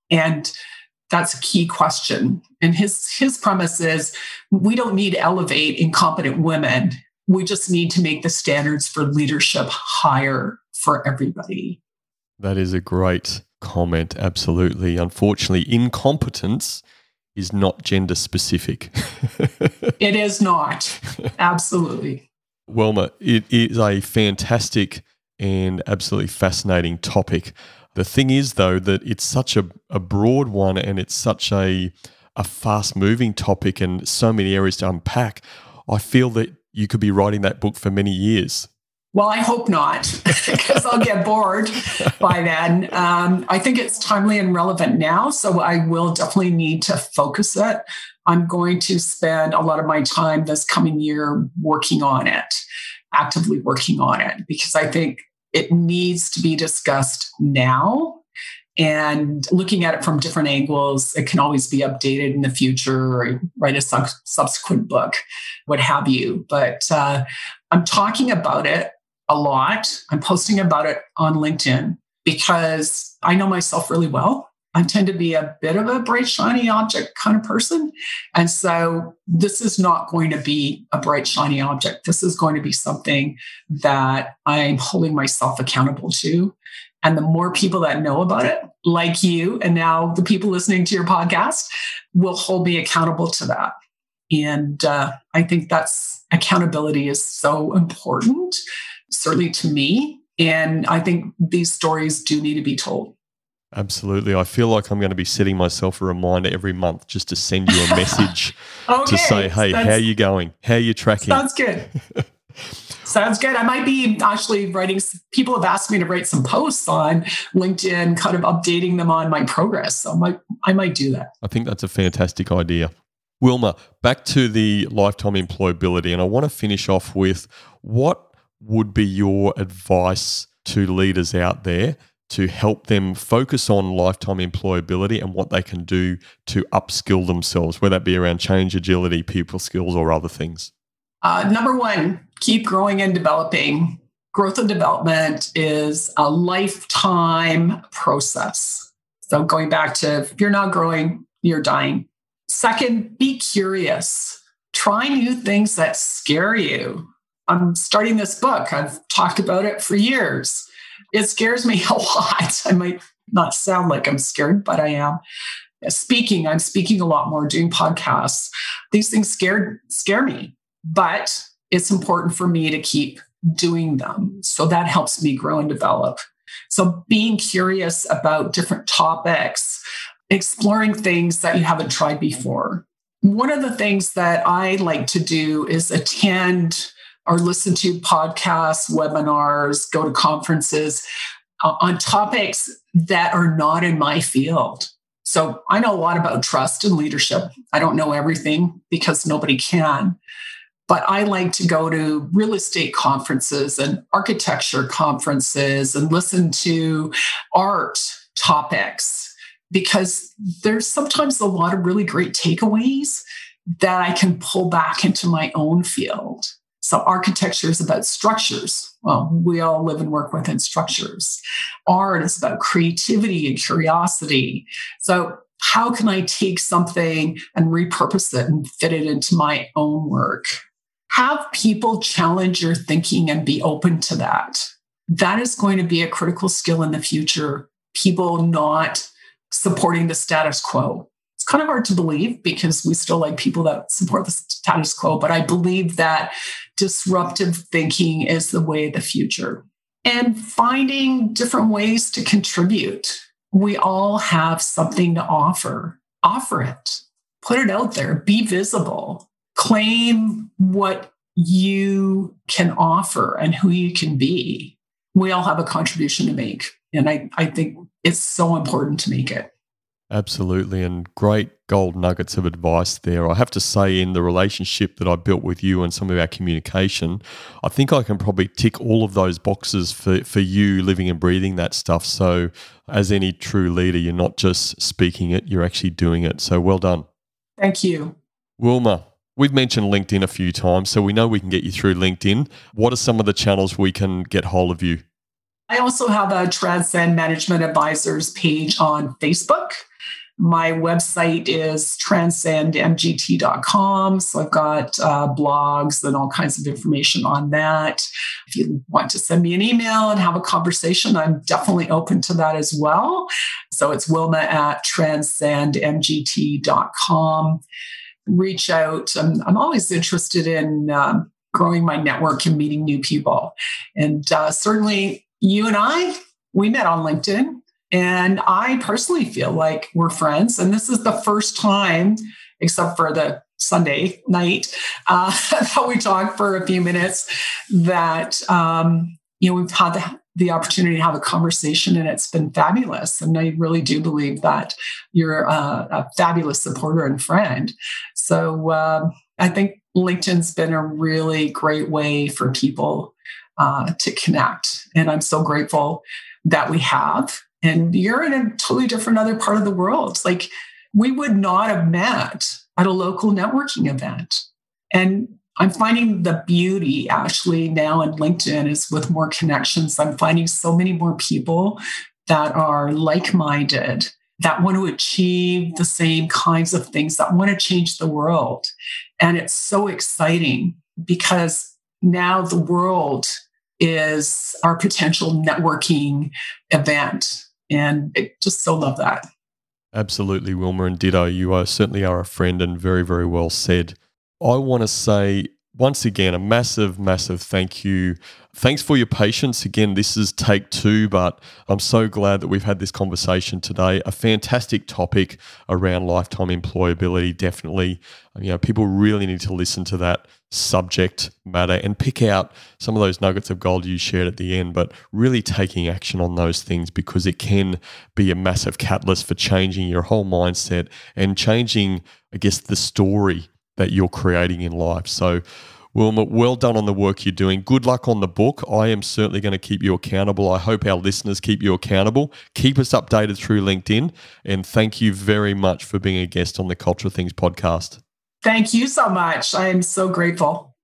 And that's a key question. And his, his premise is we don't need to elevate incompetent women. We just need to make the standards for leadership higher for everybody. That is a great comment. Absolutely. Unfortunately, incompetence is not gender specific. It is not. Absolutely. Wilma, it is a fantastic and absolutely fascinating topic. The thing is, though, that it's such a, a broad one and it's such a, a fast-moving topic and so many areas to unpack. I feel that you could be writing that book for many years. Well, I hope not, because I'll get bored by then. Um, I think it's timely and relevant now, so I will definitely need to focus it. I'm going to spend a lot of my time this coming year working on it, actively working on it, because I think it needs to be discussed now. And looking at it from different angles, it can always be updated in the future or write a sub- subsequent book, what have you. But uh, I'm talking about it a lot. I'm posting about it on LinkedIn because I know myself really well. I tend to be a bit of a bright, shiny object kind of person. And so this is not going to be a bright, shiny object. This is going to be something that I'm holding myself accountable to. And the more people that know about it, like you, and now the people listening to your podcast, will hold me accountable to that. And uh, I think that's accountability is so important, certainly to me. And I think these stories do need to be told. Absolutely. I feel like I'm going to be setting myself a reminder every month just to send you a message okay. to say, hey, That's, how are you going? How are you tracking? Sounds good. Sounds good. I might be actually writing, people have asked me to write some posts on LinkedIn, kind of updating them on my progress. So I might, I might do that. I think that's a fantastic idea. Wilma, back to the lifetime employability. And I want to finish off with what would be your advice to leaders out there to help them focus on lifetime employability and what they can do to upskill themselves, whether that be around change, agility, people skills, or other things? Uh, number one, keep growing and developing. Growth and development is a lifetime process. So going back to, if you're not growing, you're dying. Second, be curious. Try new things that scare you. I'm starting this book. I've talked about it for years. It scares me a lot. I might not sound like I'm scared, but I am. Speaking, I'm speaking a lot more, doing podcasts. These things scare, scare me, but it's important for me to keep doing them. So that helps me grow and develop. So being curious about different topics, exploring things that you haven't tried before. One of the things that I like to do is attend or listen to podcasts, webinars, go to conferences uh, on topics that are not in my field. So I know a lot about trust and leadership. I don't know everything because nobody can. But I like to go to real estate conferences and architecture conferences and listen to art topics because there's sometimes a lot of really great takeaways that I can pull back into my own field. So architecture is about structures. Well, we all live and work within structures. Art is about creativity and curiosity. So how can I take something and repurpose it and fit it into my own work? Have people challenge your thinking and be open to that. That is going to be a critical skill in the future. People not supporting the status quo. It's kind of hard to believe because we still like people that support the status quo, but I believe that disruptive thinking is the way of the future. And finding different ways to contribute. We all have something to offer. Offer it. Put it out there. Be visible. Claim what you can offer and who you can be. We all have a contribution to make. And I, I think it's so important to make it. Absolutely. And great gold nuggets of advice there. I have to say, in the relationship that I built with you and some of our communication, I think I can probably tick all of those boxes for, for you living and breathing that stuff. So as any true leader, you're not just speaking it, you're actually doing it. So well done. Thank you. Wilma, we've mentioned LinkedIn a few times, so we know we can get you through LinkedIn. What are some of the channels we can get hold of you? I also have a Transcend Management Advisors page on Facebook. My website is transcend m g t dot com. So I've got uh, blogs and all kinds of information on that. If you want to send me an email and have a conversation, I'm definitely open to that as well. So it's Wilma at transcend m g t dot com. Reach out. I'm, I'm always interested in um, growing my network and meeting new people. And uh, certainly you and I, we met on LinkedIn. And I personally feel like we're friends. And this is the first time, except for the Sunday night, uh, that we talked for a few minutes, that, um, you know, we've had the, the opportunity to have a conversation, and it's been fabulous. And I really do believe that you're a, a fabulous supporter and friend. So uh, I think LinkedIn's been a really great way for people uh, to connect. And I'm so grateful that we have. And you're in a totally different other part of the world. Like, we would not have met at a local networking event. And I'm finding the beauty actually now in LinkedIn is with more connections. I'm finding so many more people that are like-minded, that want to achieve the same kinds of things, that want to change the world. And it's so exciting because now the world is our potential networking event. And I just so love that. Absolutely, Wilma, and ditto. You are, certainly are a friend, and very, very well said. I want to say, once again, a massive, massive thank you. Thanks for your patience. Again, this is take two, but I'm so glad that we've had this conversation today. A fantastic topic around lifetime employability. Definitely, you know, people really need to listen to that subject matter and pick out some of those nuggets of gold you shared at the end, but really taking action on those things, because it can be a massive catalyst for changing your whole mindset and changing, I guess, the story that you're creating in life. So, Wilma, well done on the work you're doing. Good luck on the book. I am certainly going to keep you accountable. I hope our listeners keep you accountable. Keep us updated through LinkedIn. And thank you very much for being a guest on the Culture of Things podcast. Thank you so much. I am so grateful.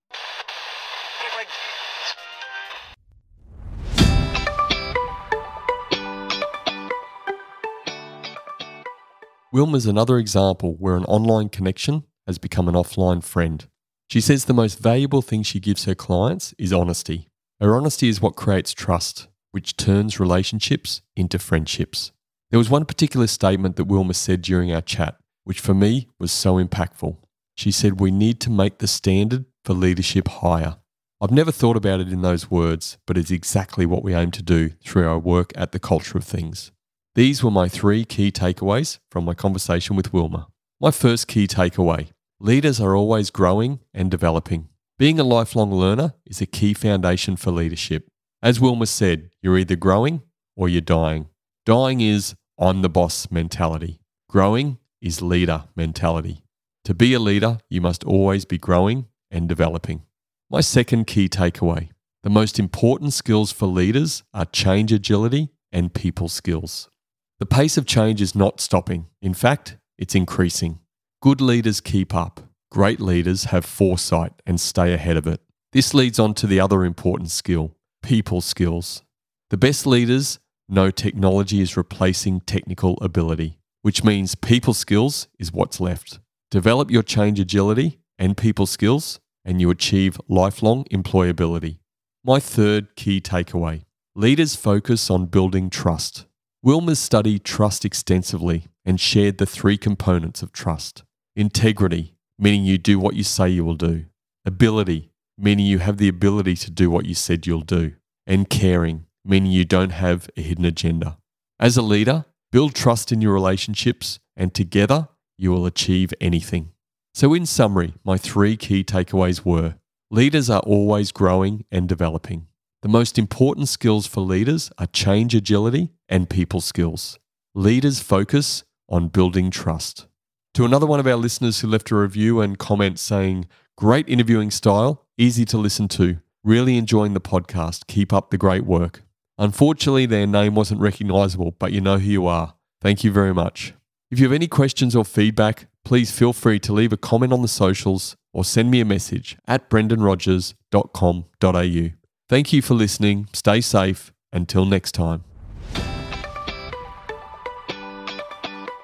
Wilma's another example where an online connection has become an offline friend. She says the most valuable thing she gives her clients is honesty. Her honesty is what creates trust, which turns relationships into friendships. There was one particular statement that Wilma said during our chat, which for me was so impactful. She said, "We need to make the standard for leadership higher." I've never thought about it in those words, but it's exactly what we aim to do through our work at the Culture of Things. These were my three key takeaways from my conversation with Wilma. My first key takeaway: leaders are always growing and developing. Being a lifelong learner is a key foundation for leadership. As Wilma said, you're either growing or you're dying. Dying is I'm the boss mentality. Growing is leader mentality. To be a leader, you must always be growing and developing. My second key takeaway: the most important skills for leaders are change agility and people skills. The pace of change is not stopping. In fact, it's increasing. Good leaders keep up. Great leaders have foresight and stay ahead of it. This leads on to the other important skill, people skills. The best leaders know technology is replacing technical ability, which means people skills is what's left. Develop your change agility and people skills, and you achieve lifelong employability. My third key takeaway: leaders focus on building trust. Wilma's studied trust extensively and shared the three components of trust. Integrity, meaning you do what you say you will do. Ability, meaning you have the ability to do what you said you'll do. And caring, meaning you don't have a hidden agenda. As a leader, build trust in your relationships, and together you will achieve anything. So in summary, my three key takeaways were: leaders are always growing and developing. The most important skills for leaders are change agility and people skills. Leaders focus on building trust. To another one of our listeners who left a review and comment saying, "Great interviewing style, easy to listen to. Really enjoying the podcast. Keep up the great work." Unfortunately, their name wasn't recognizable, but you know who you are. Thank you very much. If you have any questions or feedback, please feel free to leave a comment on the socials or send me a message at brendan rogers dot com dot a u. Thank you for listening. Stay safe. Until next time.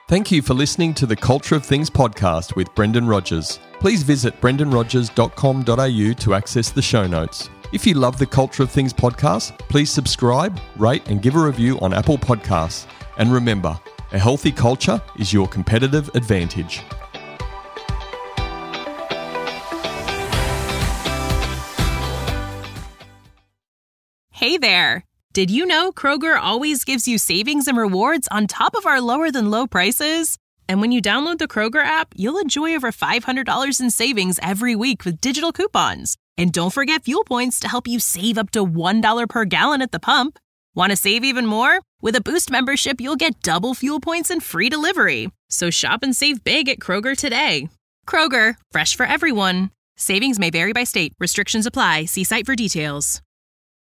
Thank you for listening to the Culture of Things podcast with Brendan Rogers. Please visit brendan rogers dot com dot a u to access the show notes. If you love the Culture of Things podcast, please subscribe, rate and give a review on Apple Podcasts. And remember, a healthy culture is your competitive advantage. Hey there! Did you know Kroger always gives you savings and rewards on top of our lower than low prices? And when you download the Kroger app, you'll enjoy over five hundred dollars in savings every week with digital coupons. And don't forget fuel points to help you save up to one dollar per gallon at the pump. Want to save even more? With a Boost membership, you'll get double fuel points and free delivery. So shop and save big at Kroger today. Kroger, fresh for everyone. Savings may vary by state. Restrictions apply. See site for details.